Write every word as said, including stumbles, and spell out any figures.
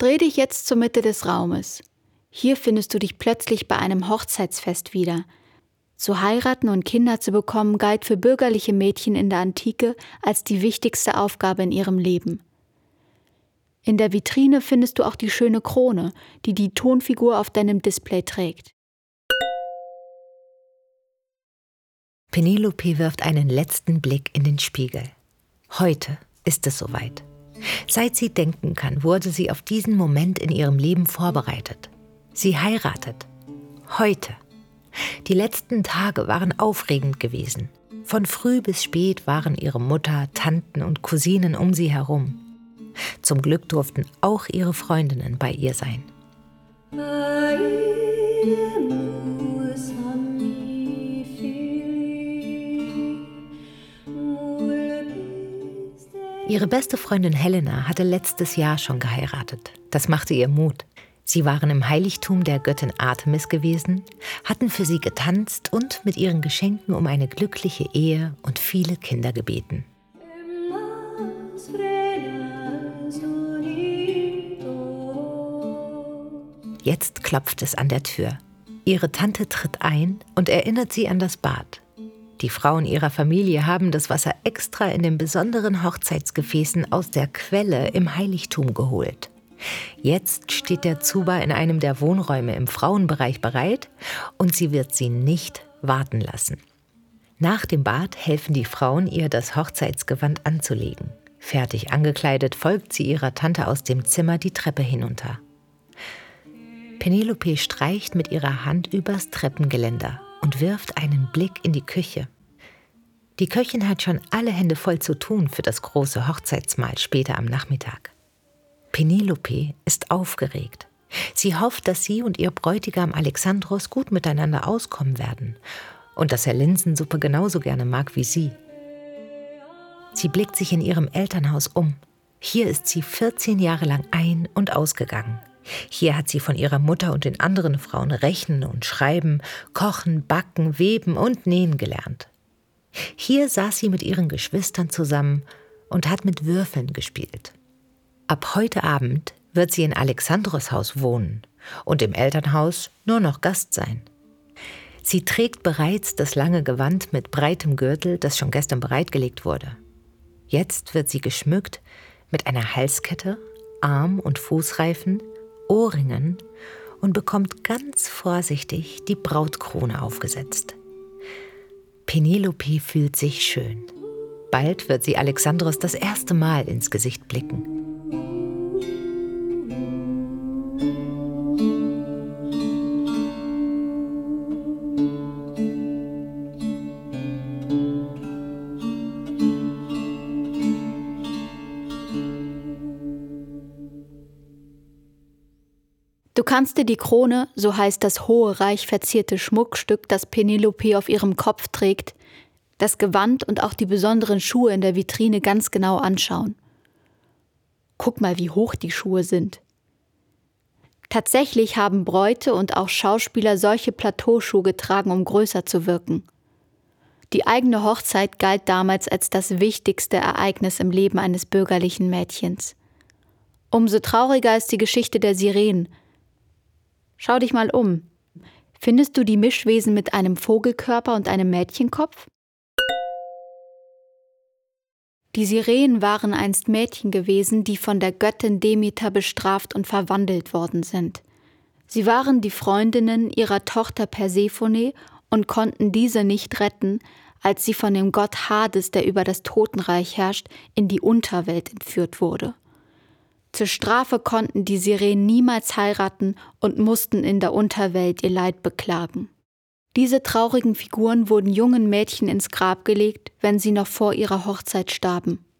Dreh dich jetzt zur Mitte des Raumes. Hier findest du dich plötzlich bei einem Hochzeitsfest wieder. Zu heiraten und Kinder zu bekommen, galt für bürgerliche Mädchen in der Antike als die wichtigste Aufgabe in ihrem Leben. In der Vitrine findest du auch die schöne Krone, die die Tonfigur auf deinem Display trägt. Penelope wirft einen letzten Blick in den Spiegel. Heute ist es soweit. Seit sie denken kann, wurde sie auf diesen Moment in ihrem Leben vorbereitet. Sie heiratet. Heute. Die letzten Tage waren aufregend gewesen. Von früh bis spät waren ihre Mutter, Tanten und Cousinen um sie herum. Zum Glück durften auch ihre Freundinnen bei ihr sein. Ihre beste Freundin Helena hatte letztes Jahr schon geheiratet. Das machte ihr Mut. Sie waren im Heiligtum der Göttin Artemis gewesen, hatten für sie getanzt und mit ihren Geschenken um eine glückliche Ehe und viele Kinder gebeten. Jetzt klopft es an der Tür. Ihre Tante tritt ein und erinnert sie an das Bad. Die Frauen ihrer Familie haben das Wasser extra in den besonderen Hochzeitsgefäßen aus der Quelle im Heiligtum geholt. Jetzt steht der Zuba in einem der Wohnräume im Frauenbereich bereit und sie wird sie nicht warten lassen. Nach dem Bad helfen die Frauen ihr, das Hochzeitsgewand anzulegen. Fertig angekleidet folgt sie ihrer Tante aus dem Zimmer die Treppe hinunter. Penelope streicht mit ihrer Hand übers Treppengeländer und wirft einen Blick in die Küche. Die Köchin hat schon alle Hände voll zu tun für das große Hochzeitsmahl später am Nachmittag. Penelope ist aufgeregt. Sie hofft, dass sie und ihr Bräutigam Alexandros gut miteinander auskommen werden und dass er Linsensuppe genauso gerne mag wie sie. Sie blickt sich in ihrem Elternhaus um. Hier ist sie vierzehn Jahre lang ein- und ausgegangen. Hier hat sie von ihrer Mutter und den anderen Frauen rechnen und schreiben, kochen, backen, weben und nähen gelernt. Hier saß sie mit ihren Geschwistern zusammen und hat mit Würfeln gespielt. Ab heute Abend wird sie in Alexandros Haus wohnen und im Elternhaus nur noch Gast sein. Sie trägt bereits das lange Gewand mit breitem Gürtel, das schon gestern bereitgelegt wurde. Jetzt wird sie geschmückt mit einer Halskette, Arm- und Fußreifen, Ohrringen und bekommt ganz vorsichtig die Brautkrone aufgesetzt. Penelope fühlt sich schön. Bald wird sie Alexandros das erste Mal ins Gesicht blicken. Du kannst dir die Krone, so heißt das hohe, reich verzierte Schmuckstück, das Penelope auf ihrem Kopf trägt, das Gewand und auch die besonderen Schuhe in der Vitrine ganz genau anschauen. Guck mal, wie hoch die Schuhe sind. Tatsächlich haben Bräute und auch Schauspieler solche Plateauschuhe getragen, um größer zu wirken. Die eigene Hochzeit galt damals als das wichtigste Ereignis im Leben eines bürgerlichen Mädchens. Umso trauriger ist die Geschichte der Sirenen. Schau dich mal um. Findest du die Mischwesen mit einem Vogelkörper und einem Mädchenkopf? Die Sirenen waren einst Mädchen gewesen, die von der Göttin Demeter bestraft und verwandelt worden sind. Sie waren die Freundinnen ihrer Tochter Persephone und konnten diese nicht retten, als sie von dem Gott Hades, der über das Totenreich herrscht, in die Unterwelt entführt wurde. Zur Strafe konnten die Sirenen niemals heiraten und mussten in der Unterwelt ihr Leid beklagen. Diese traurigen Figuren wurden jungen Mädchen ins Grab gelegt, wenn sie noch vor ihrer Hochzeit starben.